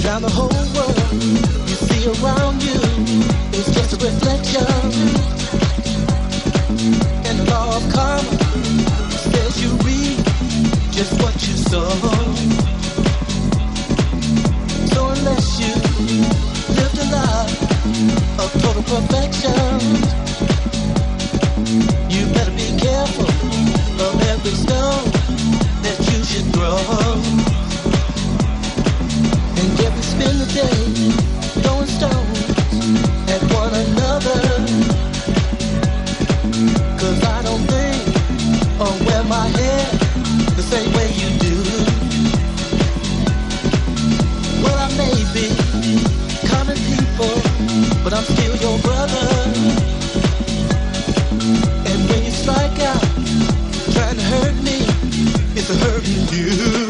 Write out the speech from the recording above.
Now the whole world you see around you is just a reflection. And the law of karma says you reap just what you sow. So unless you live the life of total perfection, you better be careful of every stone that you should throw. And yet we spend the day throwing stones at one another. 'Cause I don't think or wear my hair the same way you do. Well, I may be common people, but I'm still your brother. And when you strike out trying to hurt me, it's a hurting you.